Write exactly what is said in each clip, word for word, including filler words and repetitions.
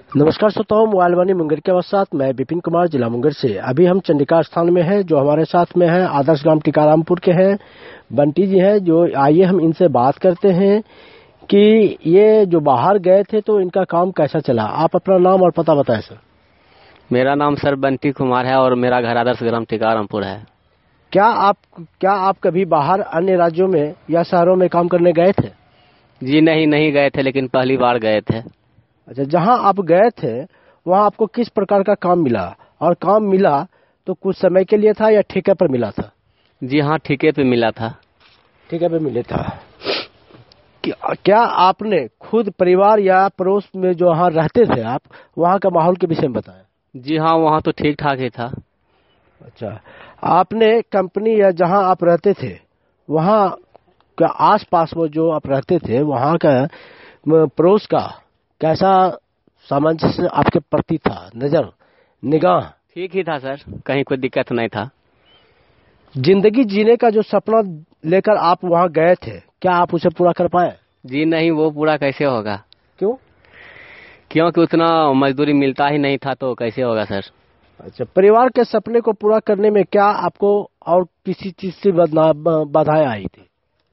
नमस्कार श्रोताओं, मोबाइल वाणी मुंगेर के साथ मैं विपिन कुमार, जिला मुंगेर से। अभी हम चंडिका स्थान में हैं। जो हमारे साथ में हैं आदर्श ग्राम टीकारामपुर के हैं बंटी जी हैं। जो आइए हम इनसे बात करते हैं कि ये जो बाहर गए थे तो इनका काम कैसा चला। आप अपना नाम और पता बताएं सर। मेरा नाम सर बंटी कुमार है और मेरा घर आदर्श ग्राम टीकारामपुर है। क्या आप क्या आप कभी बाहर अन्य राज्यों में या शहरों में काम करने गए थे? जी नहीं नहीं गए थे, लेकिन पहली बार गए थे। अच्छा, जहां आप गए थे वहां आपको किस प्रकार का काम मिला, और काम मिला तो कुछ समय के लिए था या ठेके पर मिला था? जी हाँ, ठेके पे मिला था। ठेके पे मिले था। क्या, क्या आपने खुद परिवार या पड़ोस में जो वहाँ रहते थे आप, वहाँ का माहौल के विषय में बताया? जी हाँ, वहाँ तो ठीक ठाक ही था। अच्छा, आपने कंपनी या जहाँ आप रहते थे वहाँ का आस पास में जो आप रहते थे वहाँ का पड़ोस का कैसा सामंजस्य आपके प्रति था? नजर निगाह ठीक ही था सर, कहीं कोई दिक्कत नहीं था। जिंदगी जीने का जो सपना लेकर आप वहाँ गए थे, क्या आप उसे पूरा कर पाए? जी नहीं, वो पूरा कैसे होगा? क्यों? क्योंकि उतना मजदूरी मिलता ही नहीं था, तो कैसे होगा सर? अच्छा, परिवार के सपने को पूरा करने में क्या आपको और किसी चीज से बाधाएं आई थी?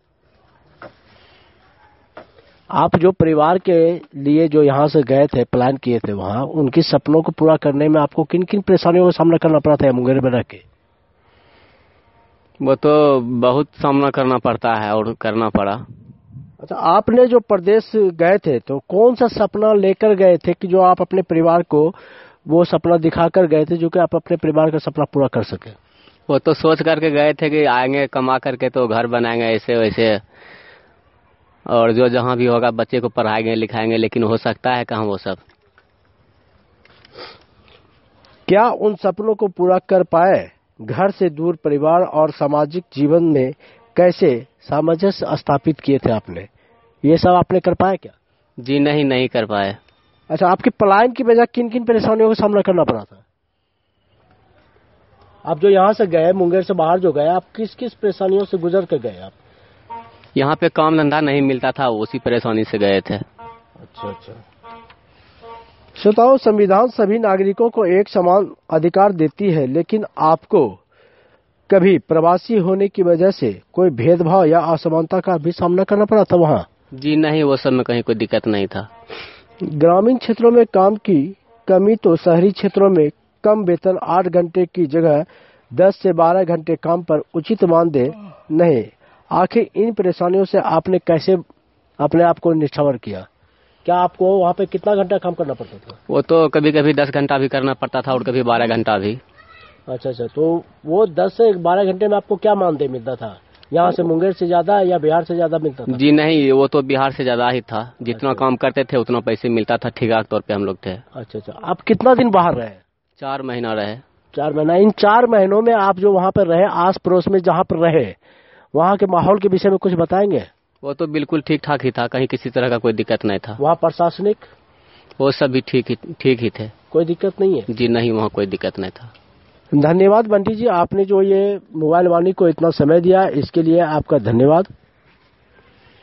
आप जो परिवार के लिए जो यहाँ से गए थे, प्लान किए थे, वहाँ उनके सपनों को पूरा करने में आपको किन किन परेशानियों का सामना करना पड़ा था मुंगेर में रह के? वो तो बहुत सामना करना पड़ता है और करना पड़ा। अच्छा, आपने जो प्रदेश गए थे तो कौन सा सपना लेकर गए थे कि जो आप अपने परिवार को वो सपना दिखाकर गए थे जो कि आप अपने परिवार का सपना पूरा कर सके? वो तो सोच करके गए थे कि आएंगे कमा करके तो घर बनाएंगे ऐसे वैसे, और जो जहाँ भी होगा बच्चे को पढ़ाएंगे लिखाएंगे, लेकिन हो सकता है कहाँ वो सब। क्या उन सपनों को पूरा कर पाए? घर से दूर परिवार और सामाजिक जीवन में कैसे सामंजस्य स्थापित किए थे आपने? ये सब आपने कर पाए क्या? जी नहीं नहीं कर पाए। अच्छा, आपके पलायन की वजह किन किन परेशानियों का सामना करना पड़ा था? आप जो यहाँ से गए, मुंगेर से बाहर जो गए, आप किस किस परेशानियों से गुजर कर गए? आप यहाँ पे काम धंधा नहीं मिलता था, उसी परेशानी से गए थे। अच्छा अच्छा। श्रोताओं, संविधान सभी नागरिकों को एक समान अधिकार देती है, लेकिन आपको कभी प्रवासी होने की वजह से कोई भेदभाव या असमानता का भी सामना करना पड़ा था वहाँ? जी नहीं, वो सब में कहीं कोई दिक्कत नहीं था। ग्रामीण क्षेत्रों में काम की कमी तो शहरी क्षेत्रों में कम वेतन, आठ घंटे की जगह दस से बारह घंटे काम पर उचित मानदेय नहीं। आखिर इन परेशानियों से आपने कैसे अपने आप को निष्ठावर किया? क्या आपको वहाँ पे कितना घंटा काम करना पड़ता था? वो तो कभी कभी दस घंटा भी करना पड़ता था और कभी बारह घंटा भी। अच्छा अच्छा, तो वो दस से बारह घंटे में आपको क्या मानदेय मिलता था? यहाँ से मुंगेर से ज्यादा या बिहार से ज्यादा मिलता था? जी नहीं, वो तो बिहार से ज्यादा ही था। जितना अच्छा। काम करते थे उतना पैसे मिलता था, ठेका के तौर पे हम लोग थे। अच्छा अच्छा। आप कितना दिन बाहर रहे? चार महीना रहे। चार महीना। इन चार महीनों में आप जो वहाँ पर रहे, आस पड़ोस में जहाँ पर रहे, वहाँ के माहौल के विषय में कुछ बताएंगे? वो तो बिल्कुल ठीक ठाक ही था, कहीं किसी तरह का कोई दिक्कत नहीं था। वहाँ प्रशासनिक वो सब भी ठीक ही ठीक ही थे, कोई दिक्कत नहीं है? जी नहीं, वहाँ कोई दिक्कत नहीं था। धन्यवाद बंटी जी, आपने जो ये मोबाइल वाणी को इतना समय दिया, इसके लिए आपका धन्यवाद।